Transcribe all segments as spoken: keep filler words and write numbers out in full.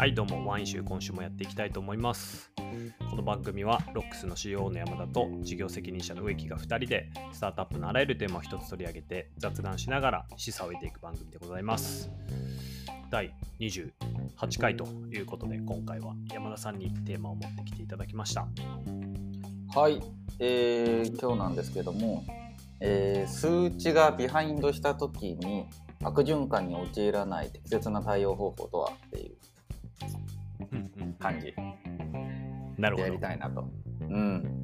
はいどうもワイン集今週もやっていきたいと思います。この番組はロックスの シーイーオー の山田と事業責任者の植木がふたりでスタートアップのあらゆるテーマを一つ取り上げて雑談しながら示唆を得ていく番組でございます。だいにじゅうはちかいということで今回は山田さんにテーマを持ってきていただきました。 はい、えー、今日なんですけども、えー、数値がビハインドした時に悪循環に陥らない適切な対応方法とはっていう感じなるほどでやりたいなと、うん、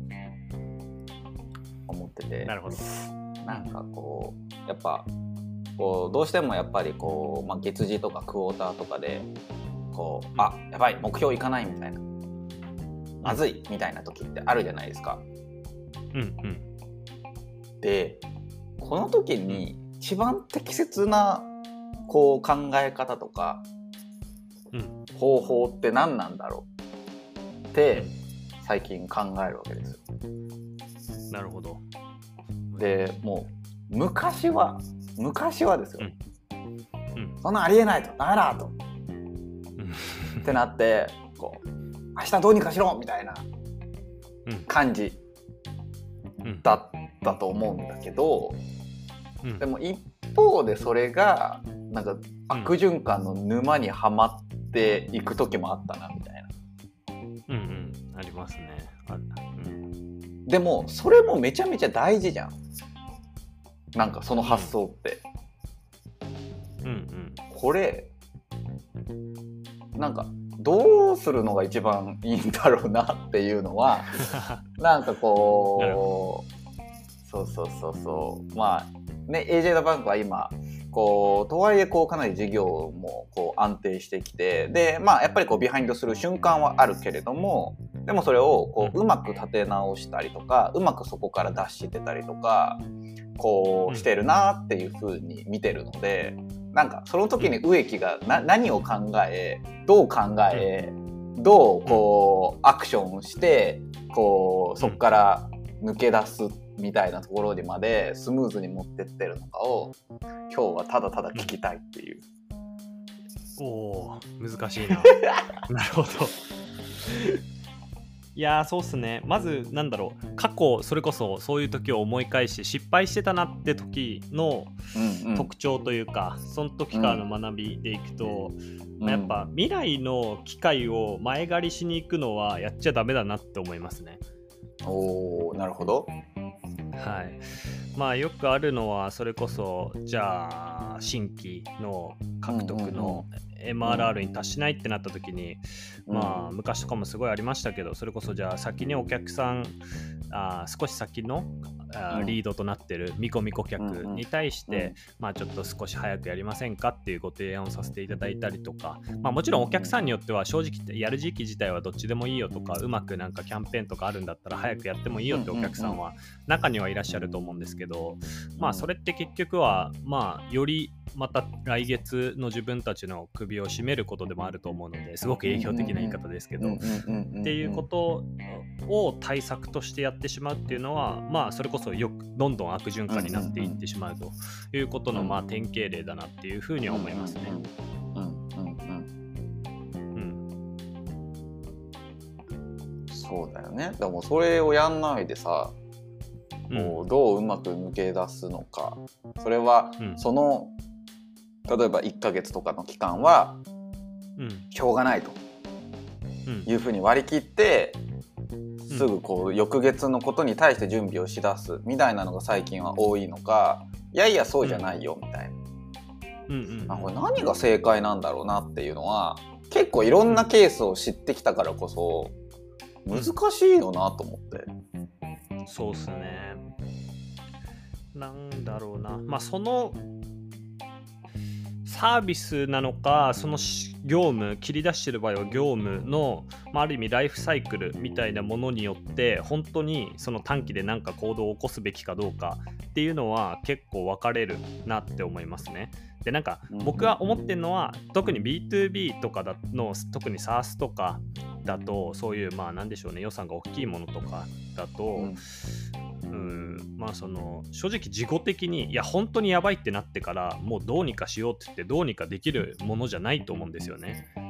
思ってて、 なるほど。 なんかこうやっぱこうどうしてもやっぱりこう、まあ、月次とかクォーターとかでこうあやばい目標いかないみたいなまずいみたいな時ってあるじゃないですか。 うんうんでこの時に一番適切なこう考え方とか、うん、方法って何なんだろうって最近考えるわけですよ。 なるほど。 でもう昔は昔はですよ、 うんうん、 そんなありえないとダメだと、うん、ってなってこう明日どうにかしろみたいな感じだったと思うんだけど、うん、でも一方でそれがなんか悪循環の沼にはまっていく時もあったなみたいな。 うんうんありますね。あ、うん、 でもそれもめちゃめちゃ大事じゃん。なんかその発想って、 うんうん、 これなんかどうするのが一番いいんだろうなっていうのはなんかこうそうそうそうそうまあね エージェー ダバンクは今こうとはいえこうかなり事業もこう安定してきてでまあやっぱりこうビハインドする瞬間はあるけれどもでもそれをこううまく立て直したりとかうまくそこから脱してたりとかこうしてるなっていう風に見てるのでなんかその時に植木がな何を考えどう考えどうこうアクションしてこうそこから抜け出すみたいなところにまでスムーズに持ってってるのかを今日はただただ聞きたいっていう。 おー難しいななるほどいやーそうっすね。まずなんだろう過去それこそそういう時を思い返して失敗してたなって時の特徴というか、うんうん、その時からの学びでいくと、うんまあ、やっぱ未来の機会を前借りしに行くのはやっちゃダメだなって思いますね。 おーなるほど。 はいまあよくあるのはそれこそじゃあ新規の獲得の エムアールアール に達しないってなった時に、うん、まあ昔とかもすごいありましたけどそれこそじゃあ先にお客さんあ少し先のあリードとなってる見込み顧客に対して、うんうん、まあちょっと少し早くやりませんかっていうご提案をさせていただいたりとか、まあもちろんお客さんによっては正直やる時期自体はどっちでもいいよとかうまくなんかキャンペーンとかあるんだったら早くやってもいいよってお客さんは中にはいらっしゃると思うんですけど、まあそれって結局はまあよりまた来月の自分たちの首を絞めることでもあると思うのですごく営業的な言い方ですけどっていうことを対策としてやってしまうっていうのはまあそれこそよくどんどん悪循環になっていってしまうということのまあ典型例だなっていうふうには思いますね。 そうだよね。でもそれをやんないでさ、こうどううまく抜け出すのか、それはその例えばいっかげつとかの期間はしょうがないというふうに割り切ってすぐこう翌月のことに対して準備をしだすみたいなのが最近は多いのか、いやいやそうじゃないよみたいな、うんうん、これ何が正解なんだろうなっていうのは結構いろんなケースを知ってきたからこそ難しいよなと思って。 そうっすね。なんだろうな、まあそのサービスなのかその業務切り出してる場合は業務の、まあ、ある意味ライフサイクルみたいなものによって本当にその短期で何か行動を起こすべきかどうかっていうのは結構分かれるなって思いますね。でなんか僕が思ってるのは特に ビーツービー とかだの特に SaaS とかだとそういうまあなんでしょうね予算が大きいものとかだと、うんうんまあその正直自己的にいや本当にやばいってなってからもうどうにかしようって言ってどうにかできるものじゃないと思うんですよね。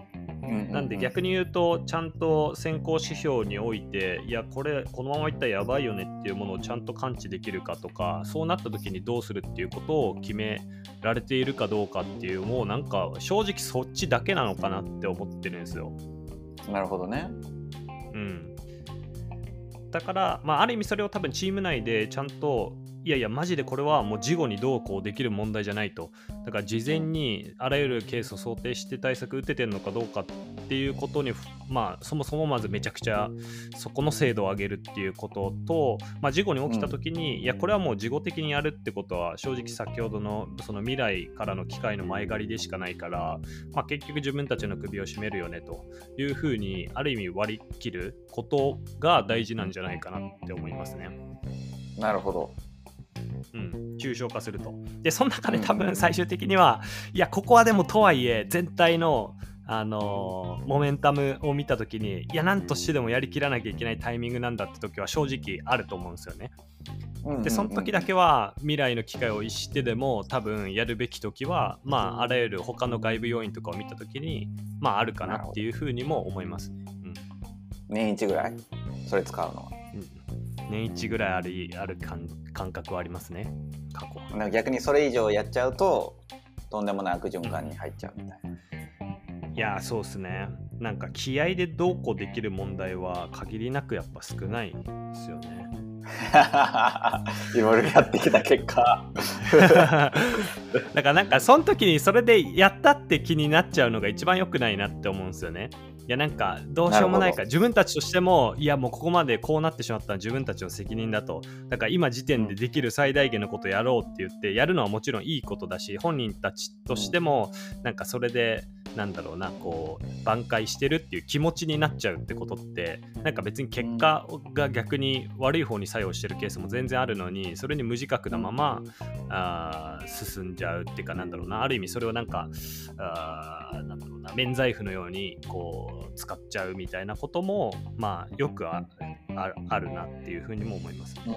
なんで逆に言うとちゃんと先行指標においていやこれこのままいったらやばいよねっていうものをちゃんと感知できるかとか、そうなった時にどうするっていうことを決められているかどうかっていう、もうなんか正直そっちだけなのかなって思ってるんですよ。 なるほどね。 うん、だから、まあ、ある意味それを多分チーム内でちゃんといやいやマジでこれはもう事後にどうこうできる問題じゃないと、だから事前にあらゆるケースを想定して対策打ててるのかどうかっていうことに、まあそもそもまずめちゃくちゃそこの精度を上げるっていうことと、まあ、事故に起きた時に、うん、いやこれはもう事後的にやるってことは正直先ほどのその未来からの機械の前借りでしかないから、まあ、結局自分たちの首を絞めるよねというふうにある意味割り切ることが大事なんじゃないかなって思いますね。 なるほど。 うん、抽象化すると。でその中で多分最終的には、うん、いやここはでもとはいえ全体の、あのー、モメンタムを見た時にいや何としてでもやりきらなきゃいけないタイミングなんだって時は正直あると思うんですよね。でその時だけは未来の機会を逸してでも多分やるべき時は、まあ、あらゆる他の外部要因とかを見た時に、まあ、あるかなっていうふうにも思いますね。うん、 年一ぐらいそれ使うのは、 うん、年一ぐらいある、ある感、感覚はありますね。過去なんか逆にそれ以上やっちゃうととんでもない悪循環に入っちゃうみたいな。 いやそうですね。なんか気合でどうこうできる問題は限りなくやっぱ少ないですよね。 いろいろやってきた結果だからなんかその時にそれでやったって気になっちゃうのが一番良くないなって思うんですよね。いやなんかどうしようもないから自分たちとしてもいやもうここまでこうなってしまったのは自分たちの責任だと、だから今時点でできる最大限のことをやろうって言ってやるのはもちろんいいことだし、本人たちとしてもなんかそれでなんだろうなこう挽回してるっていう気持ちになっちゃうってことってなんか別に結果が逆に悪い方に作用してるケースも全然あるのに、それに無自覚なままあ進んじゃうっていうか、なんだろうな、ある意味それをなんかあなんだろうな免罪符のようにこう使っちゃうみたいなこともまあよく あ, あ, あるなっていうふうにも思いますね。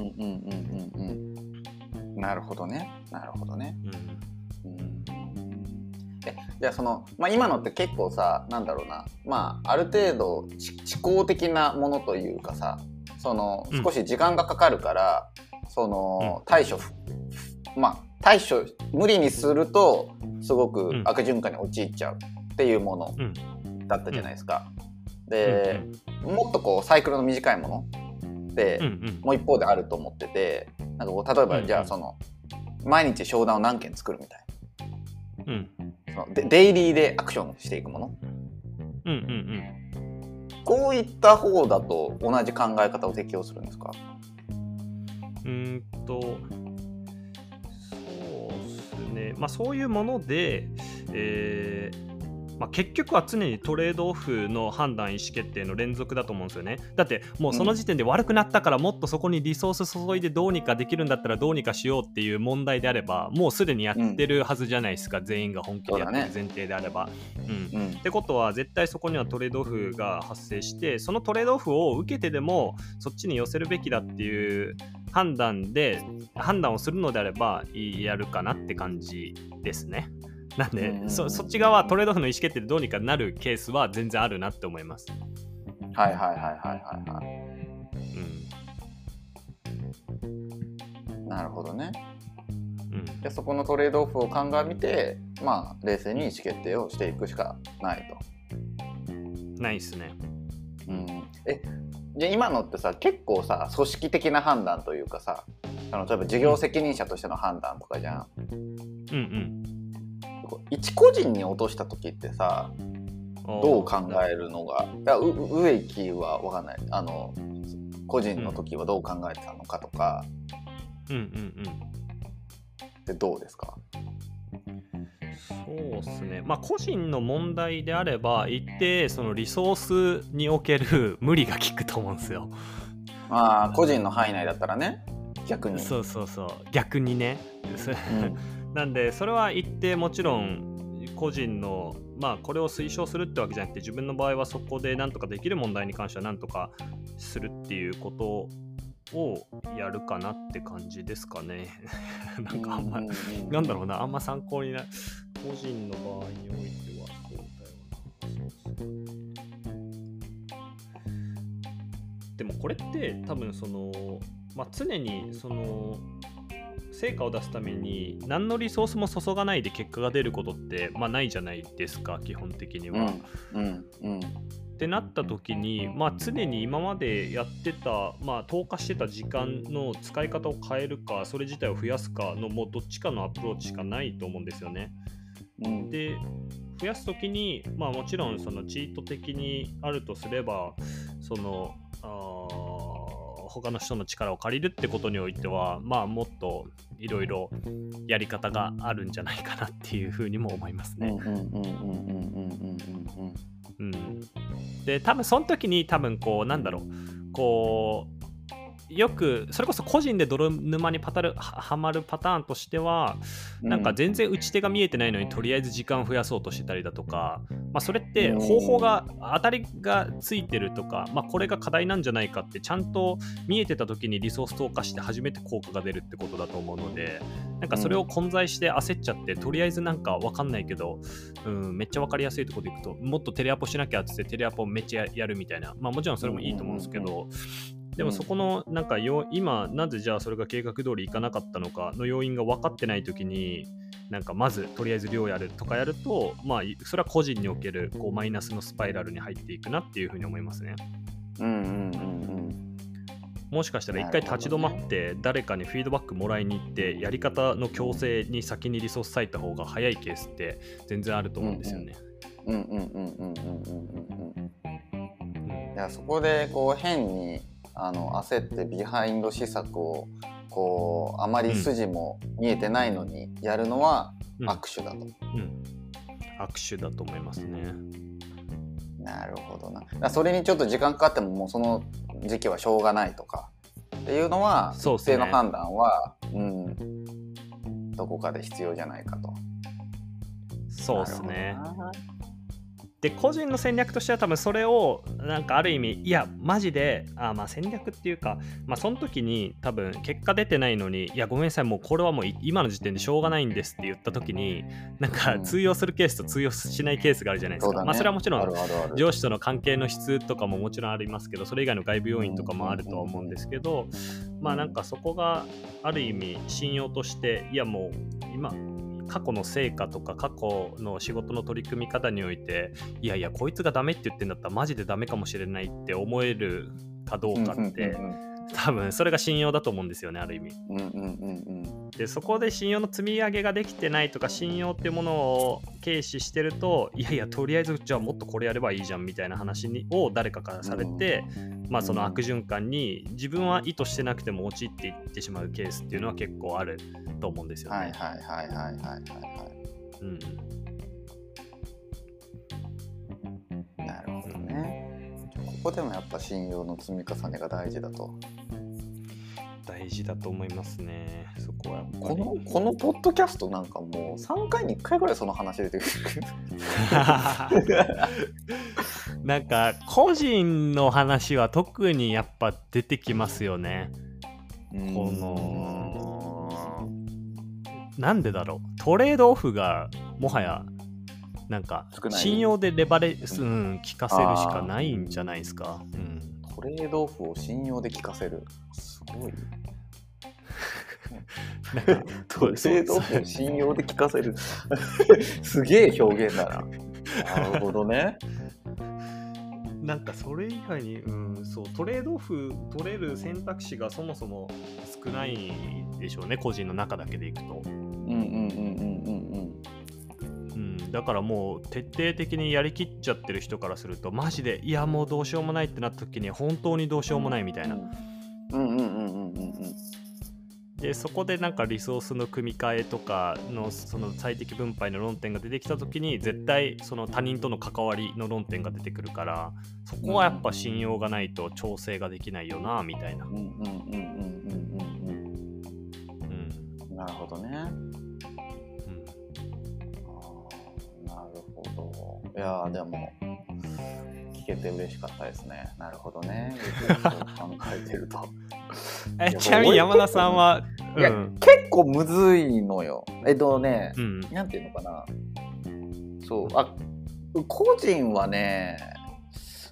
なるほどねなるほどね、うんうん、えじゃあその、まあ、今のって結構さなんだろうな、まあある程度思考的なものというかさ、その少し時間がかかるから、うん、その対処、うん、まあ対処無理にするとすごく悪循環に陥っちゃうっていうものだったじゃないですか、うん、で、うんうん、もっとこうサイクルの短いもので、うんうん、もう一方であると思ってて、なんかこう例えばじゃあその、うんうん、毎日商談を何件作るみたいな、うん、そのでデイリーでアクションしていくもの、うんうんうん、こういった方だと同じ考え方を適用するんですか？ うーんとそうですね、まあそういうもので、えーまあ、結局は常にトレードオフの判断意思決定の連続だと思うんですよね。だってもうその時点で悪くなったからもっとそこにリソース注いでどうにかできるんだったらどうにかしようっていう問題であればもうすでにやってるはずじゃないですか、うん、全員が本気でやってる前提であれば、う、うんうん、ってことは絶対そこにはトレードオフが発生して、そのトレードオフを受けてでもそっちに寄せるべきだっていう判断で判断をするのであればやるかなって感じですね。なんで、うん、そ, そっち側トレードオフの意思決定でどうにかなるケースは全然あるなって思います。 はいはいはいはいはいはい、うん、なるほどね、うん、でそこのトレードオフを鑑みてまあ冷静に意思決定をしていくしかないと。ないっすね、 うん、えじゃあ今のってさ結構さ組織的な判断というかさ、あの例えば事業責任者としての判断とかじゃん。うんうん。一個人に落とした時ってさどう考えるのが、いや植木は分かんない、あの個人の時はどう考えてたのかとか、うんうんうん、でどうですか？ そうですね、まあ個人の問題であれば一定そのリソースにおける無理が効くと思うんですよ。 ああ個人の範囲内だったらね、逆にそうそうそう逆にね、うん、なんでそれは一定もちろん個人のまあこれを推奨するってわけじゃなくて、自分の場合はそこでなんとかできる問題に関してはなんとかするっていうことをやるかなって感じですかね。なんかあんまなんだろうな、あんま参考にな個人の場合においてはそうだよな。 もこれって多分その、まあ、常にその成果を出すために何のリソースも注がないで結果が出ることって、まあ、ないじゃないですか、基本的には。 うんうんうん、 ってなった時に、まあ、常に今までやってた、まあ、投下してた時間の使い方を変えるか、それ自体を増やすかのもうどっちかのアプローチしかないと思うんですよね。うん、で増やす時に、まあ、もちろんそのチート的にあるとすれば、そのあ他の人の力を借りるってことにおいては、まあ、もっといろいろやり方があるんじゃないかなっていうふうにも思いますね。で多分その時に多分こうなんだろうこうよくそれこそ個人で泥沼にパタルはまるパターンとしては、なんか全然打ち手が見えてないのにとりあえず時間を増やそうとしてたりだとか、まあ、それって方法が当たりがついてるとか、まあ、これが課題なんじゃないかってちゃんと見えてた時にリソース投下して初めて効果が出るってことだと思うので、なんかそれを混在して焦っちゃってとりあえずなんか分かんないけど、うん、めっちゃ分かりやすいところでいくともっとテレアポしなきゃってテレアポめっちゃやるみたいな、まあ、もちろんそれもいいと思うんですけど、でもそこのなんかよ今なぜじゃあそれが計画通りいかなかったのかの要因が分かってない時に、なんかまずとりあえず量やるとかやると、まあそれは個人におけるこうマイナスのスパイラルに入っていくなっていうふうに思いますね。うんうんうんうん。もしかしたら一回立ち止まって誰かにフィードバックもらいに行ってやり方の強制に先にリソース割いた方が早いケースって全然あると思うんですよね。うんうんうんうんうんうんうん。いやそこでこう変にあの焦ってビハインド施策をこうあまり筋も見えてないのにやるのは握手だと、うんうん、 握手だと思いますね。 なるほどな。それにちょっと時間かかってももうその時期はしょうがないとかっていうのは一定の判断は、うん、どこかで必要じゃないかと。 そうですね。で個人の戦略としては多分それをなんかある意味いやマジであまあ戦略っていうか、まあその時に多分結果出てないのにいやごめんなさいもうこれはもう今の時点でしょうがないんですって言った時になんか通用するケースと通用しないケースがあるじゃないですか。うん、まあそれはもちろん上司との関係の質とかももちろんありますけど、それ以外の外部要因とかもあるとは思うんですけど、まあなんかそこがある意味信用としていやもう今過去の成果とか過去の仕事の取り組み方においていやいやこいつがダメって言ってんだったらマジでダメかもしれないって思えるかどうかって多分それが信用だと思うんですよね、ある意味。うんうんうんうん、でそこで信用の積み上げができてないとか信用っていうものを軽視してるといやいやとりあえずじゃあもっとこれやればいいじゃんみたいな話にを誰かからされて、うん、まあその悪循環に自分は意図してなくても陥っていってしまうケースっていうのは結構あると思うんですよね。はいはいはいはいはいはいはい。うん。 なるほどね。ここでもやっぱ信用の積み重ねが大事だと。 大事だと思いますね。そこはこのこのポッドキャストなんかもうさんかいにいっかいぐらいその話出てくる。 なんか個人の話は特にやっぱ出てきますよね。このなんでだろう、トレードオフがもはやなんか信用でレバレス、うん、効かせるしかないんじゃないですか。うん、 トレードオフを信用で効かせる、すごい。なんかトレードオフを信用で効かせるすげえ表現だな。なるほどね。 なんかそれ以外に、うん、そうトレードオフ取れる選択肢がそもそも少ないでしょうね、個人の中だけでいくと。うんうんうんうんうんうん。だからもう徹底的にやりきっちゃってる人からするとマジでいやもうどうしようもないってなった時に本当にどうしようもないみたいな。うんうんうんうんうんうん。でそこでなんかリソースの組み替えとかのその最適分配の論点が出てきた時に絶対その他人との関わりの論点が出てくるから、そこはやっぱ信用がないと調整ができないよなみたいな。うんうんうんうんうんうん。なるほどね。うん。あなるほど。いやでも聞けて嬉しかったですね。なるほどね。考えてると。 えちなみに山田さんは、 いや、うん、結構むずいのよ。えっとね、うん、なんていうのかな。そう、あ、個人はね、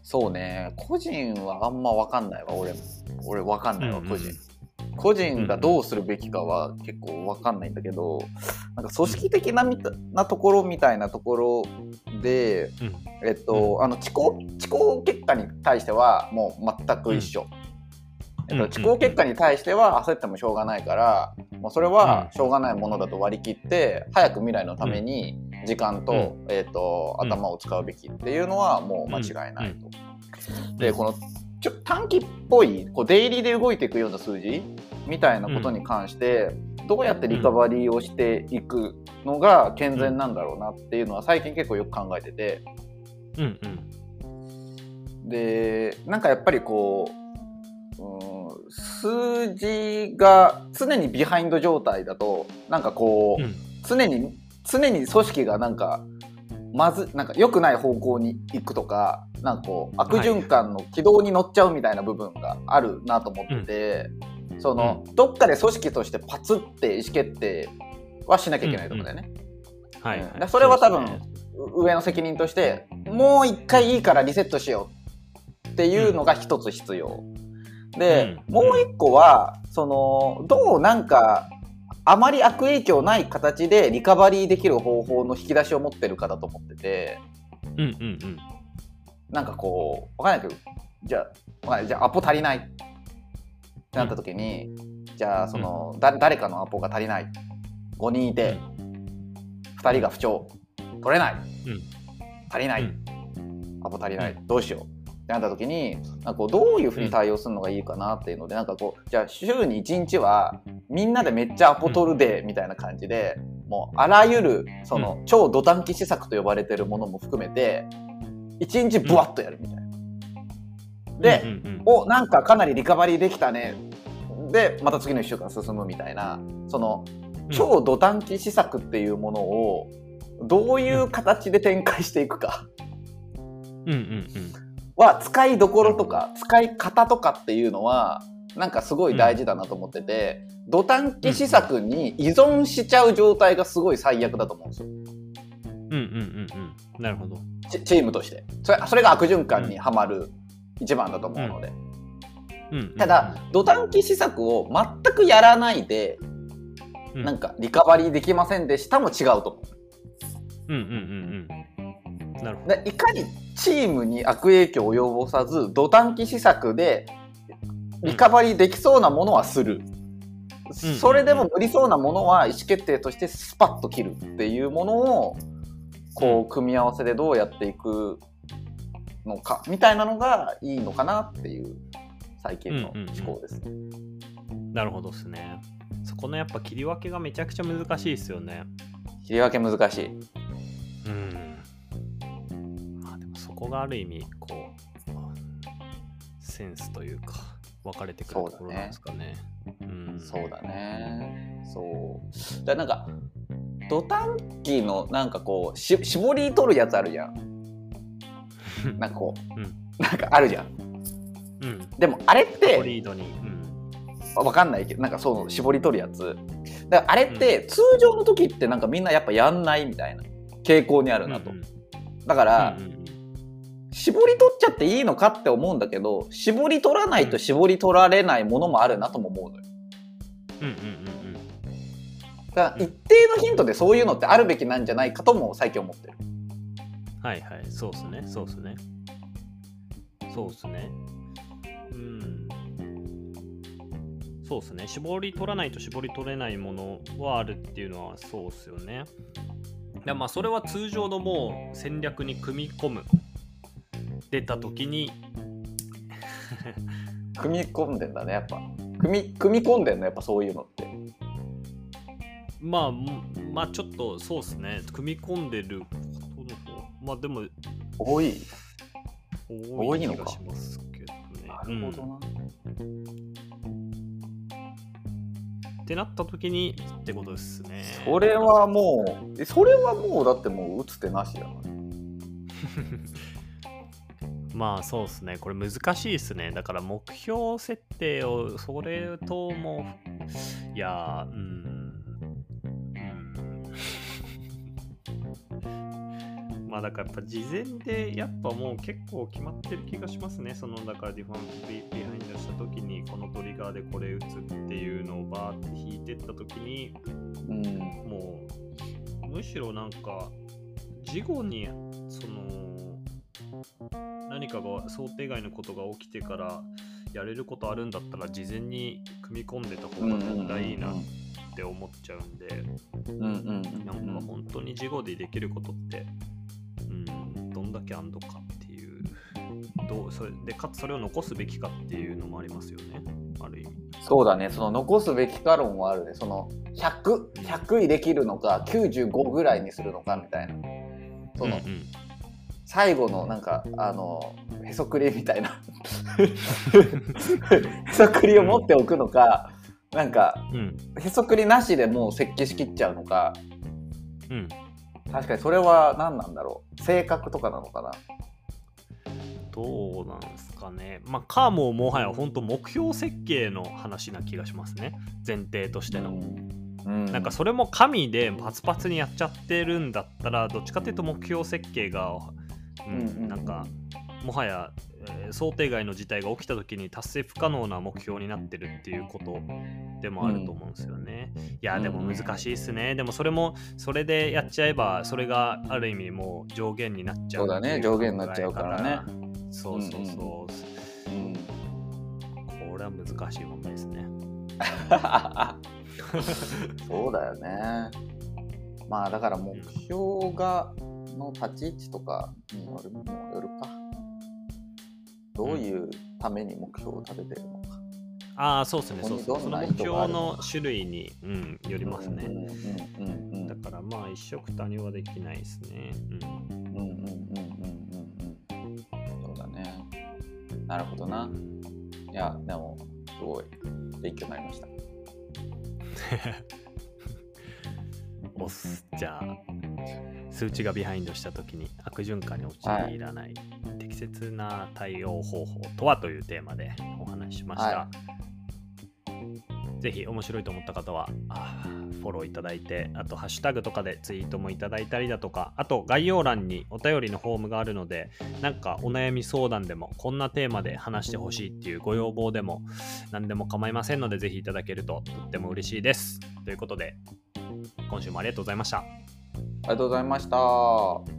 そうね、個人はあんま分かんないわ。俺俺分かんないわ、個人、うんうん、個人がどうするべきかは結構分かんないんだけど、なんか組織的なみたなところみたいなところで、うん、えっと、あの知行知行結果に対してはもう全く一緒、うん、えっと、知行結果に対しては焦ってもしょうがないから、もうそれはしょうがないものだと割り切って早く未来のために時間と、うん、えーと、頭を使うべきっていうのはもう間違いないと、うん、でこのちょ短期っぽいこうデイリーで動いていくような数字みたいなことに関して、うん、どうやってリカバリーをしていくのが健全なんだろうなっていうのは最近結構よく考えてて、うんうん、でなんかやっぱりこう、うん、数字が常にビハインド状態だとなんかこう、うん、常に常に組織がなんかまずなんか良くない方向に行くとか、なんかこう悪循環の軌道に乗っちゃうみたいな部分があるなと思ってて、うん、その、うん、どっかで組織としてパツって意思決定はしなきゃいけないところだよね。それは多分、ね、上の責任としてもう一回いいからリセットしようっていうのが一つ必要、うん、で、うん、もう一個はそのどうなんかあまり悪影響ない形でリカバリーできる方法の引き出しを持ってるかだと思ってて、うんうんうん、なんかこう分かんないけど、じゃあじゃあアポ足りないってなった時に、うん、じゃあその、うん、だ誰かのアポが足りない、ごにんいて、うん、ふたりが不調取れない、うん、足りない、うん、アポ足りない、うん、どうしようってなった時に、なんかこうどういうふうに対応するのがいいかなっていうので、なんかこうじゃあ週にいちにちはみんなでめっちゃアポ取るデーみたいな感じで、もうあらゆるその超ド短期施策と呼ばれてるものも含めていちにちブワッとやるみたいな。で、うんうんうん、おなんかかなりリカバリーできたね。でまた次のいっしゅうかん進むみたいな、その超ド短期施策っていうものをどういう形で展開していくか。うんうんうんは使いどころとか使い方とかっていうのはなんかすごい大事だなと思ってて、うん、ド短期施策に依存しちゃう状態がすごい最悪だと思うんですよ。うんうんうんうん。なるほど。チ, チームとしてそ れ, それが悪循環にはまる一番だと思うので、うんうん、ただド短期施策を全くやらないで、うん、なんかリカバリーできませんでしたも違うと思う。うんうんうんうんなるほど。いかにチームに悪影響を及ぼさずド短期施策でリカバリーできそうなものはする、うん、それでも無理そうなものは意思決定としてスパッと切るっていうものをこう組み合わせでどうやっていくのかみたいなのがいいのかなっていう最近の思考です、うんうんうん、なるほどですね。そこのやっぱ切り分けがめちゃくちゃ難しいですよね。切り分け難しい。うんここがある意味こうセンスというか分かれてくるところなんですかね。そうだね。そうだなんかド短期のなんかこうし絞り取るやつあるじゃん。なんかこう、うん、なんかあるじゃん。うん、でもあれってリードに、うん、分かんないけどなんかそう絞り取るやつ。だからあれって通常の時ってなんかみんなやっぱやんないみたいな傾向にあるなと。うんうん、だから。うんうん絞り取っちゃっていいのかって思うんだけど絞り取らないと絞り取られないものもあるなとも思うのよ。うんうんうんうん。だから一定のヒントでそういうのってあるべきなんじゃないかとも最近思ってる。はいはいそうっすねそうっすねそうっすねうんそうっすね絞り取らないと絞り取れないものはあるっていうのはそうっすよね。でまあそれは通常のもう戦略に組み込む出た時に組み込んでんだねやっぱ組み、組み込んでんのやっぱそういうのってまあまあちょっとそうですね組み込んでることの方まあでも多い多い気がしますけどね。なるほどな、うん、ってなった時にってことですね。それはもうそれはもうだってもう打つ手なしやなまあそうですねこれ難しいですね。だから目標設定をそれともいやうん、うん、ままあだからやっぱ事前でやっぱもう結構決まってる気がしますね。そのだからディファンビビハインドした時にこのトリガーでこれ打つっていうのをバーって引いてった時に、 うん、 もうむしろなんか事後にその何かが想定外のことが起きてからやれることあるんだったら事前に組み込んでた方が絶対いいなって思っちゃうんで、 うんうん、 なんか本当に事後でできることって、うん、どんだけあんのかっていう、どうそれでかつそれを残すべきかっていうのもありますよね、ある意味。 そうだね、その残すべきか論はあるね。そのひゃく、ひゃくいできるのかきゅうじゅうごぐらいにするのかみたいな、その、うんうん、最後のなんかあのへそくりみたいなへそくりを持っておくのか、なんか、うん、へそくりなしでもう設計しきっちゃうのか、うん、確かにそれは何なんだろう、性格とかなのかな。 どうなんですかね。まあかももはや本当目標設計の話な気がしますね、前提としての、うんうん、なんかそれも神でパツパツにやっちゃってるんだったらどっちかっていうと目標設計が、うんうん、なんかもはや、えー、想定外の事態が起きた時に達成不可能な目標になってるっていうことでもあると思うんですよね、うん、いやでも難しいですね。でもそれもそれでやっちゃえばそれがある意味もう上限になっちゃう。 そうだね、上限になっちゃうからね。 そうそうそう、うんうん、これは難しい問題ですねそうだよね。まあだから目標がの立ち位置とかによるもよるか、どういうために目標を立ててるのか、 うん、ああそうですね、そうそう、その目標の種類に、うん、よりますね。だからまあ一緒くたにはできないですね。うんうんうんうんうんうんうん、 そうだね。なるほどな。いやでもすごい勉強になりましたおす。じゃあ数値がビハインドしたときに悪循環に陥らない適切な対応方法とはというテーマでお話ししました、はい、ぜひ面白いと思った方はフォローいただいて、あとハッシュタグとかでツイートもいただいたりだとか、あと概要欄にお便りのフォームがあるので、なんかお悩み相談でもこんなテーマで話してほしいっていうご要望でも何でも構いませんので、ぜひいただけるととっても嬉しいです。ということで今週もありがとうございました。 ありがとうございました。